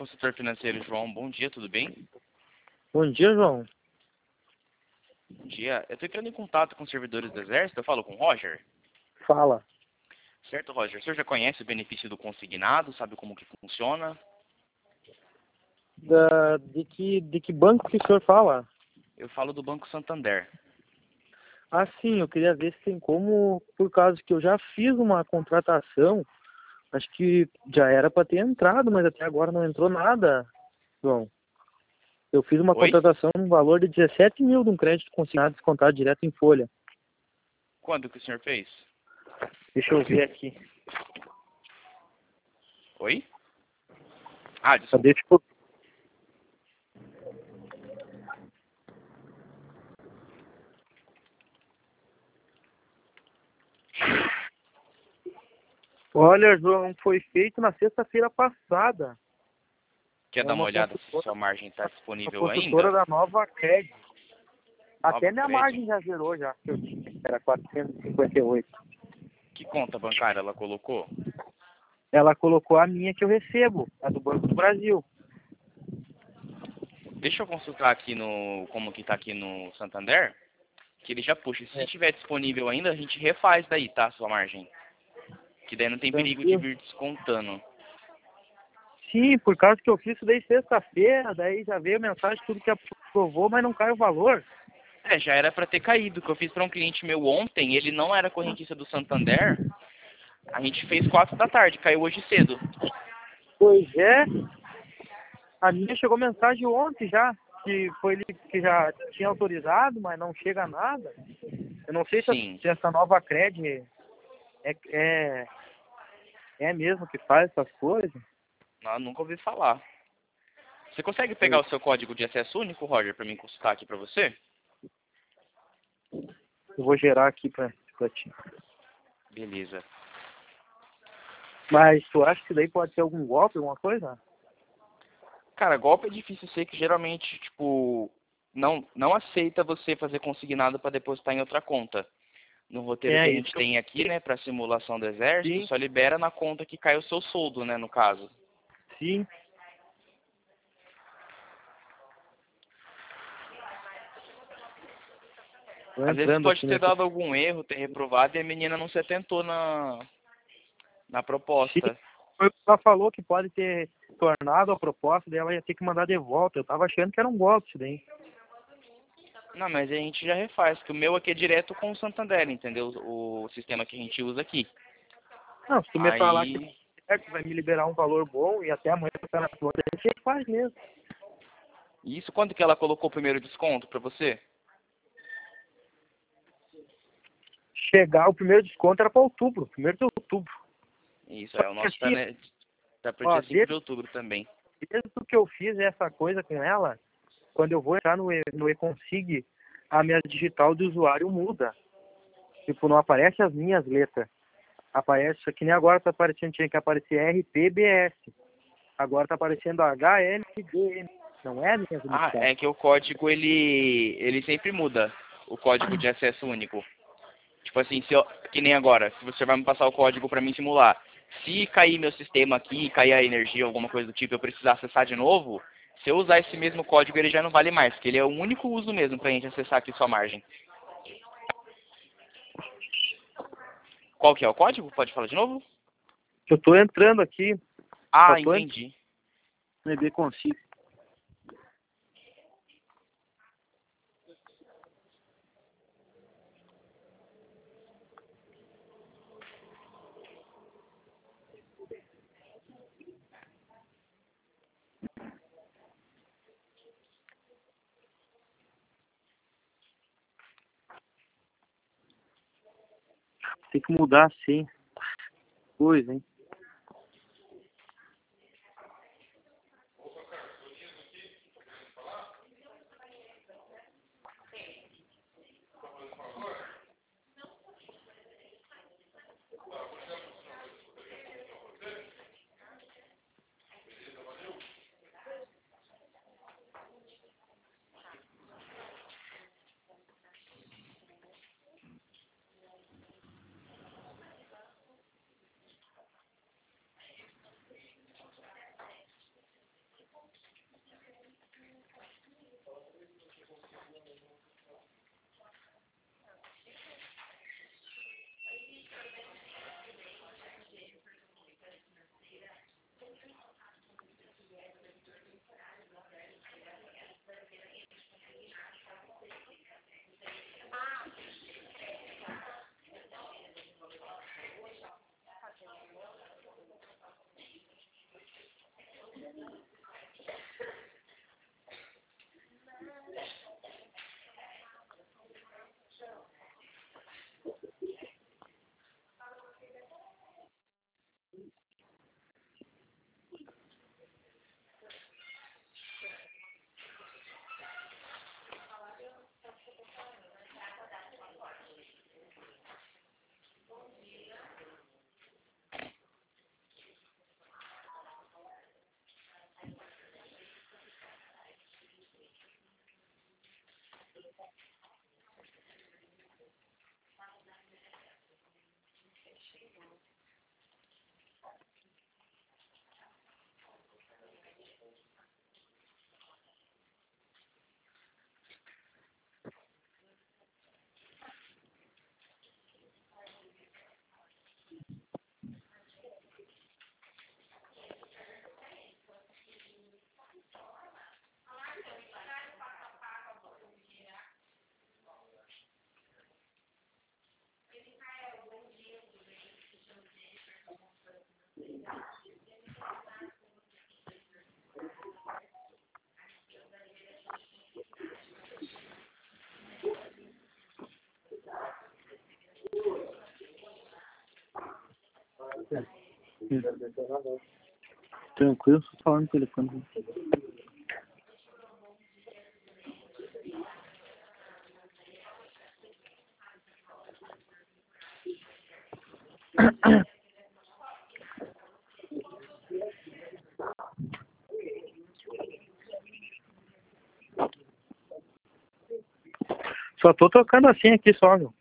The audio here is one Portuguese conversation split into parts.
consultor financeiro João. Bom dia, tudo bem? Bom dia, João. Bom dia. Eu estou entrando em contato com os servidores do Exército. Eu falo com o Roger. Fala. Certo, Roger. O senhor já conhece o benefício do consignado? Sabe como que funciona? De que banco que o senhor fala? Eu falo do Banco Santander. Ah, sim, eu queria ver se tem como, por causa que eu já fiz uma contratação, acho que já era para ter entrado, mas até agora não entrou nada, João. Eu fiz uma Oi? contratação no valor de 17 mil de um crédito consignado descontado direto em folha. Quando que o senhor fez? Deixa eu ver aqui. Oi? Ah, desculpa. Deixa eu... Olha, João, foi feito na sexta-feira passada. Quer É dar uma uma olhada se construtora, sua margem está uma disponível construtora ainda? da Nova Cred. Até Nova minha Cred? margem já zerou, já, que eu tinha, que era 458. Que conta bancária ela colocou? Ela colocou a minha que eu recebo, a do Banco do Brasil. Deixa eu consultar aqui no como que tá aqui no Santander, que ele já puxa. Se É, tiver disponível ainda, a gente refaz daí, tá, sua margem? Que daí não tem perigo de tranquilo. vir descontando. Sim, por causa que eu fiz isso daí sexta-feira, daí já veio mensagem, tudo que aprovou, mas não cai o valor. É, já era para ter caído, que eu fiz para um cliente meu ontem, ele não era correntista do Santander, a gente fez 4 da tarde, caiu hoje cedo. Pois é, a minha chegou mensagem ontem já, que foi ele que já tinha autorizado, mas não chega nada. Eu não sei Sim, se essa nova Cred é, é mesmo que faz essas coisas. eu nunca ouvi falar. Você consegue pegar Pois, o seu código de acesso único, Roger, para mim consultar aqui para você? eu vou gerar aqui pra ti. Beleza. Mas tu acha que daí pode ser algum golpe, alguma coisa? Cara, golpe é difícil ser que geralmente, tipo, não aceita você fazer consignado para depositar em outra conta. No roteiro que É a isso gente que eu tem aqui, né, para simulação do exército, sim, só libera na conta que cai o seu soldo, né, no caso. sim. Tô Às vezes entrando pode aqui ter nesse. dado algum erro, ter reprovado e a menina não se atentou na Sim, proposta. ela falou que pode ter tornado a proposta dela, ia ter que mandar de volta. Eu tava achando que era um golpe isso daí. Não, mas a gente já refaz, que o meu aqui é direto com o Santander, entendeu? O sistema que a gente usa aqui. Não, se tu me falar que Aí, certo, vai me liberar um valor bom e até amanhã eu na conta, a gente faz mesmo. isso quando que ela colocou o primeiro desconto para você? Chegar, o primeiro desconto era para outubro, 1º de outubro. Isso, Só é, o que nosso tá, assim, né, tá pro ó, dia 5 de outubro também. desde que eu fiz essa coisa com ela, quando eu vou entrar no eConsig, a minha digital de usuário muda. Tipo, não aparece as minhas letras. Aparece, que nem agora tá aparecendo, tinha que aparecer RPBS. Agora tá aparecendo HMDM. Não é minhas Ah, iniciais. é que o código, ele sempre muda, o código de acesso único. Tipo assim, se eu, que nem agora, se você vai me passar o código para mim simular. Se cair meu sistema aqui, cair a energia, alguma coisa do tipo, eu precisar acessar de novo, se eu usar esse mesmo código, ele já não vale mais, porque ele é o único uso mesmo pra gente acessar aqui sua margem. Qual que é o código? Pode falar de novo? Eu tô entrando aqui, só Ah, tô entrando entendi. no eConsig. Tem que mudar sim. Coisa, hein? Tranquilo, só falando no telefone. Só tô trocando assim aqui só, viu?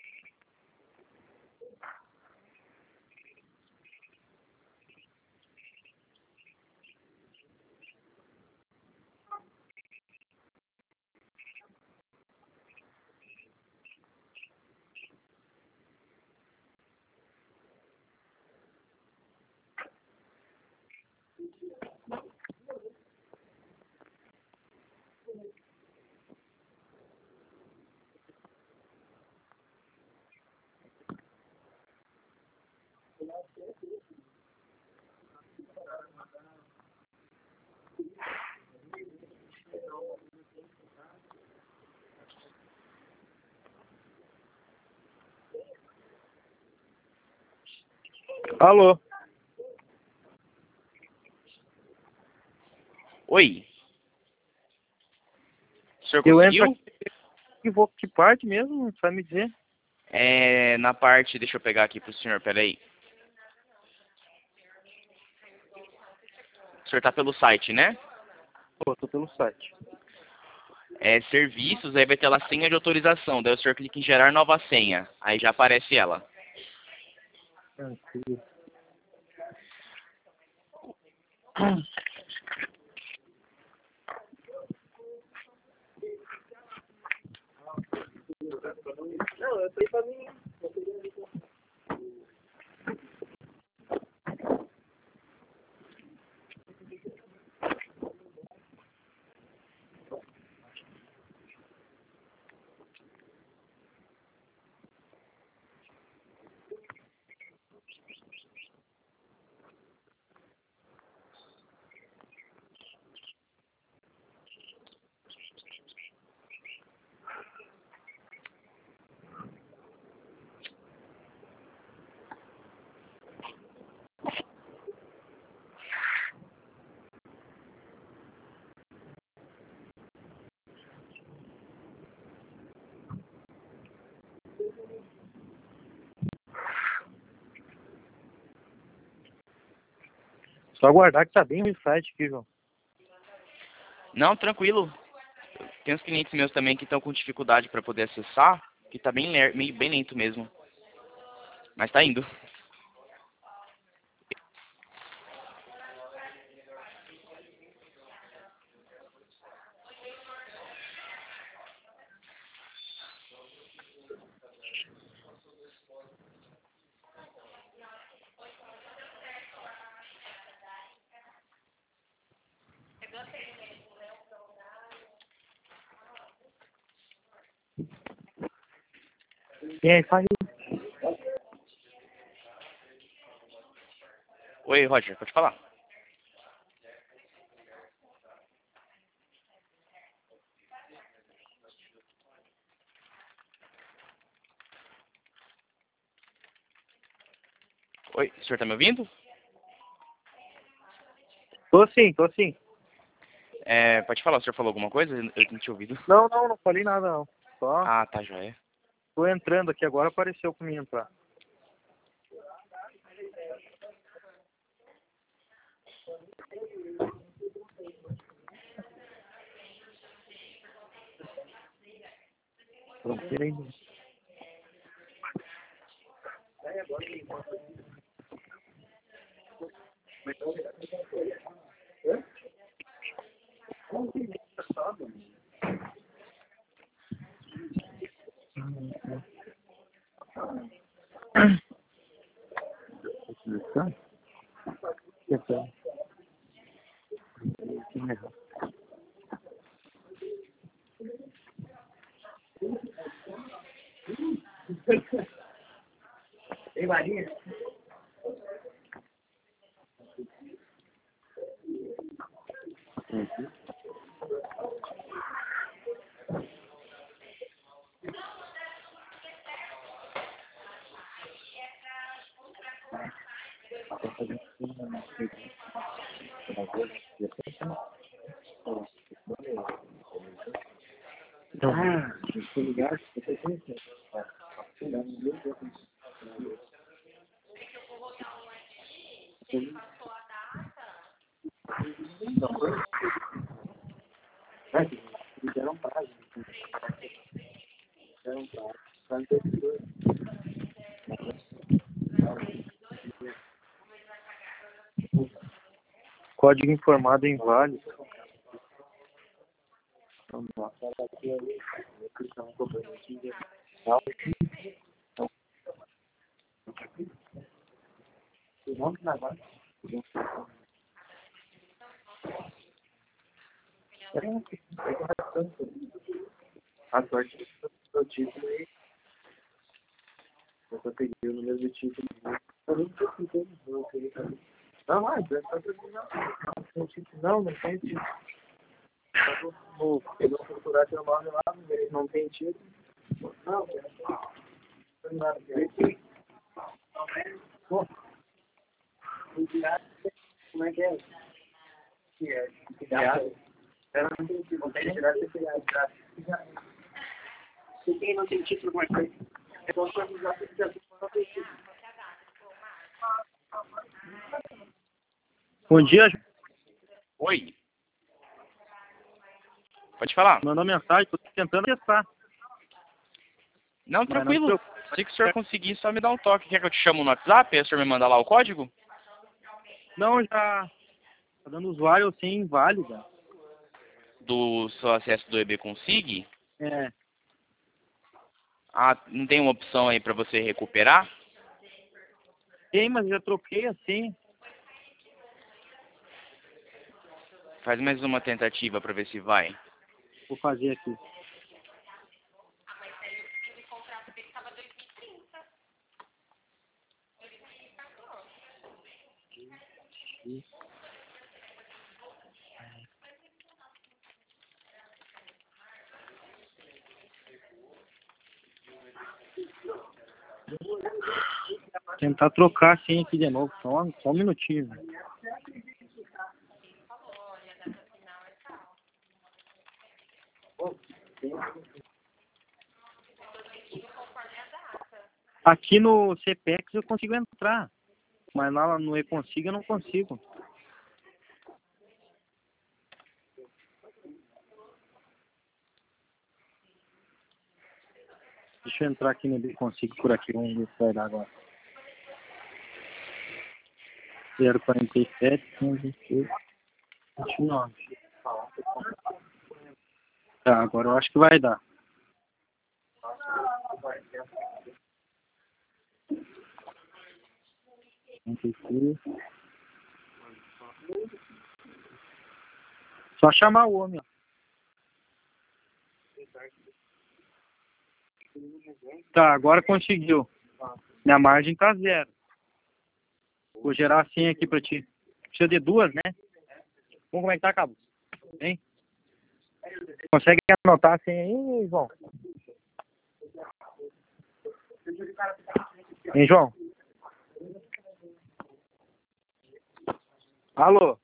Alô? Oi. O senhor Eu entro conseguiu? aqui e vou que parte mesmo, você vai me dizer? É, na parte, deixa eu pegar aqui pro senhor, peraí. O senhor tá pelo site, né? Pô, tô pelo site. É, serviços, aí vai ter lá senha de autorização. Daí o senhor clica em gerar nova senha. Aí já aparece ela. Tranquilo. Não, eu sei pra mim. Só aguardar que tá bem no site aqui, João. Não, tranquilo. Tem uns clientes meus também que estão com dificuldade para poder acessar, que tá bem lento mesmo. Mas tá indo. E aí, faz. Oi, Roger, pode falar. senhor tá me ouvindo? Tô sim, tô sim. Pode falar, o senhor falou alguma coisa? Eu não tinha ouvido. Não falei nada não. Só Ah, tá, joia. tô entrando aqui agora, apareceu pra mim entrar. Fronteira ainda. Ei, Maria. Se ligar, você tem que fizeram prazo. Fizeram prazo. Código informado inválido. Vamos lá. A sorte do título aí. Eu só peguei o número do título. Eu nem tô tentando. Não, mas é só não tem título. Não tem título. Eu vou procurar teu nome lá, não tem título. Não, não nada. Pô, como é que é? Que é? Ela não tem título. Não tem título. Se quem não tem título, como é que é? Só para avisar que não tem título. Bom dia, Oi. Pode falar. mandou mensagem, tô tentando testar. Não, Mas tranquilo. não, Se o senhor conseguir, só me dá um toque. Quer que eu te chamo no WhatsApp? Aí o senhor me manda lá o código? não, já tá dando usuário sem inválida. Do seu acesso do EB Consig? É, Ah, não tem uma opção aí pra você recuperar? tem, mas já troquei assim. Faz mais uma tentativa pra ver se vai. Vou fazer aqui. Tentar trocar assim aqui de novo. Só um minutinho. Aqui no CPEX eu consigo entrar, mas lá no eConsig eu não consigo. Deixa eu entrar aqui no eConsig por aqui, vamos ver se vai dar agora. 047, 126, 29. Tá, agora eu acho que vai dar. Só chamar o homem, ó. Tá, agora conseguiu. Minha margem tá 0. Vou gerar a senha aqui pra ti. Precisa de 2, né? Vamos como é que tá, Cabo? Hein? Consegue anotar a senha aí, João? Hein, João? Alô?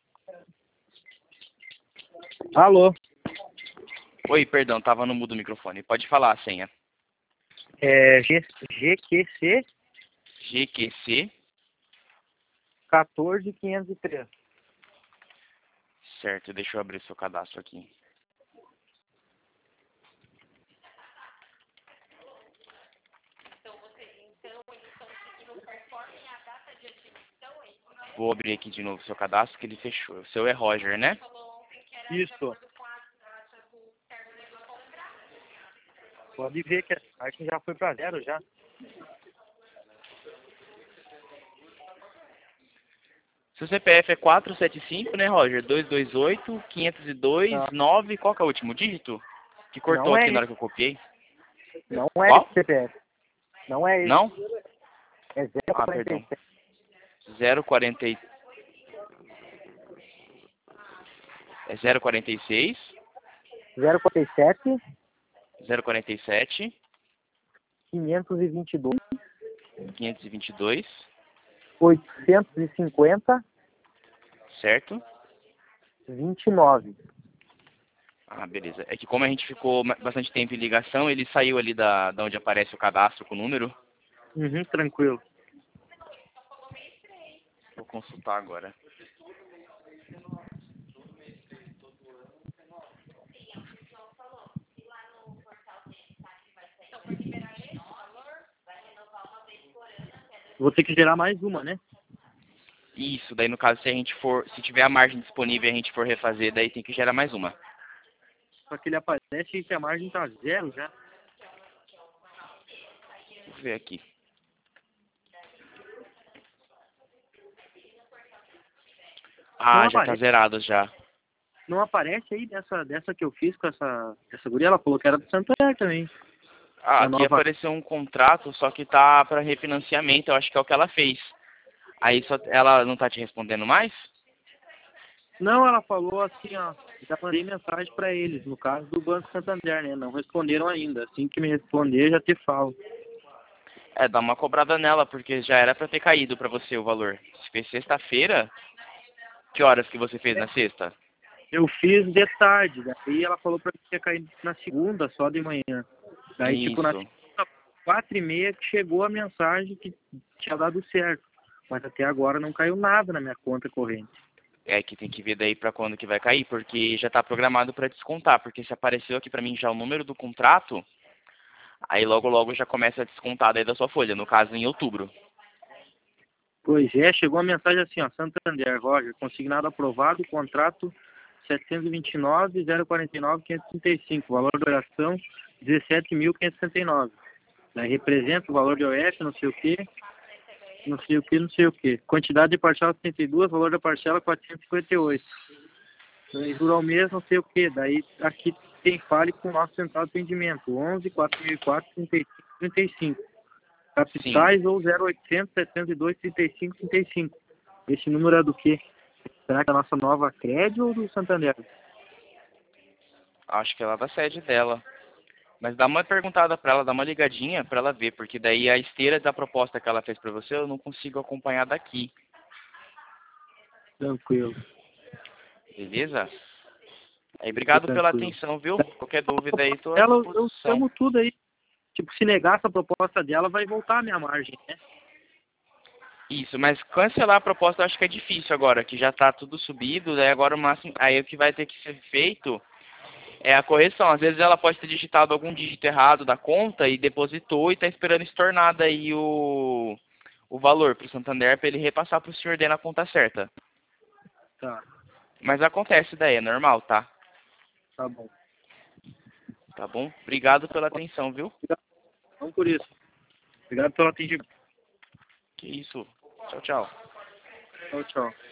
Alô? Oi, perdão, tava no mudo o microfone. Pode falar a senha. É GQC GQC, 14503. certo, deixa eu abrir seu cadastro aqui. Vou abrir aqui de novo seu cadastro, que ele fechou. O seu é Roger, né? Isso. Pode ver que a parte já foi para zero já. Seu CPF é 475, né, Roger? 228, 502, Tá. 9. Qual que é o último dígito? Que cortou Não é aqui na hora que eu copiei. Não é Qual? esse CPF. Não é esse. Não? É Ah, perdão. 047. 040. É 046, 047 047, 522 522, 850 certo? 29. Ah, beleza. É que como a gente ficou bastante tempo em ligação, ele saiu ali da onde aparece o cadastro com o número. Uhum, tranquilo. Vou consultar agora. Vou ter que gerar mais uma, né? Isso, daí no caso, se tiver a margem disponível e a gente for refazer, daí tem que gerar mais uma. Só que ele aparece que a margem tá zero já. Vou ver aqui. Ah, Não já tá aparece. zerado já. Não aparece aí dessa que eu fiz com essa guria. Ela falou que era do Santander também. Ah, Da aqui nova. apareceu um contrato, só que tá para refinanciamento, eu acho que é o que ela fez. Aí ela não tá te respondendo mais? Não, ela falou assim, ó. Já mandei mensagem para eles, no caso do Banco Santander, né? Não responderam ainda. Assim que me responder, já te falo. É, dá uma cobrada nela, porque já era pra ter caído pra você o valor. Se fez sexta-feira, que horas que você fez na sexta? Eu fiz de tarde, daí ela falou pra mim que ia cair na segunda, só de manhã. Daí, tipo, na Isso. segunda, 4h30, que chegou a mensagem que tinha dado certo. Mas até agora não caiu nada na minha conta corrente. É que tem que ver daí pra quando que vai cair, porque já tá programado pra descontar, porque se apareceu aqui pra mim já o número do contrato, aí logo logo já começa a descontar daí da sua folha, no caso em outubro. Pois é, chegou a mensagem assim, ó, Santander, Roger, consignado aprovado, contrato 729.049.535, valor da operação 17.569. Daí representa o valor de OF, não sei o que, não sei o que, não sei o que. Quantidade de parcela 72, valor da parcela 458. Daí juro ao mês, não sei o que. Daí aqui tem fale com o nosso central de atendimento, 11 4004 35 35. Sim, Capitais ou 0800 702 35 35. Esse número é do quê? Será que é a nossa nova Crédito ou do Santander? acho que é lá da sede dela. Mas dá uma perguntada pra ela, dá uma ligadinha pra ela ver, porque daí a esteira da proposta que ela fez pra você eu não consigo acompanhar daqui. Tranquilo. Beleza? Aí, obrigado pela Tranquilo. atenção, viu? Qualquer dúvida aí, tô à Ela, eu disposição. chamo tudo aí. Tipo, se negar essa proposta dela, vai voltar a minha margem, né? Isso, mas cancelar a proposta eu acho que é difícil agora, que já tá tudo subido, daí agora o máximo, aí o que vai ter que ser feito é a correção. Às vezes ela pode ter digitado algum dígito errado da conta e depositou e tá esperando estornar daí o valor pro Santander para ele repassar pro senhor daí na conta certa. Tá, Mas acontece daí, é normal, tá? tá bom. Tá bom? Obrigado pela atenção, viu? Obrigado, não por isso. Obrigado pelo atendimento. Que isso. Tchau, tchau. Tchau, tchau.